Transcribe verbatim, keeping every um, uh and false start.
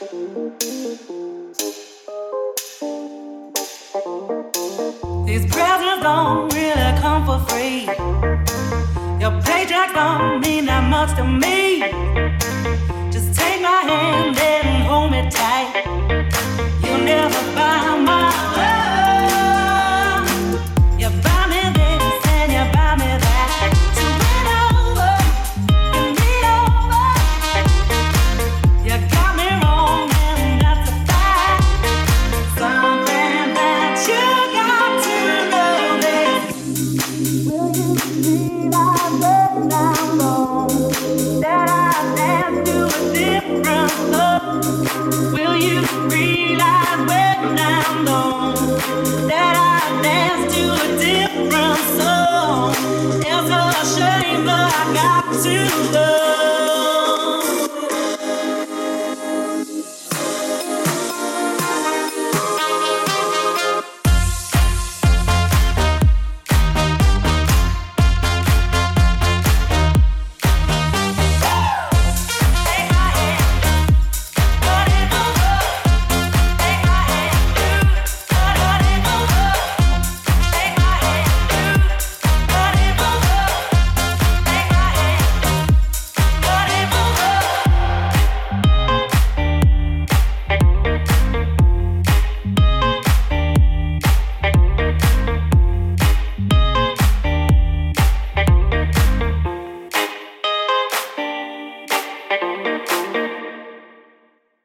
These presents don't really come for free. Your paycheck don't mean that much to me. Just take my hand and hold me tight. You'll never buy my love. You buy me this and you buy me that. So win over, you need over. You got me wrong and that's a fact. Something that you got to know is, will you realize when I'm gone that I dance to a different love? Will you realize when I'm gone that I dance to a different song? It's a shame, but I got to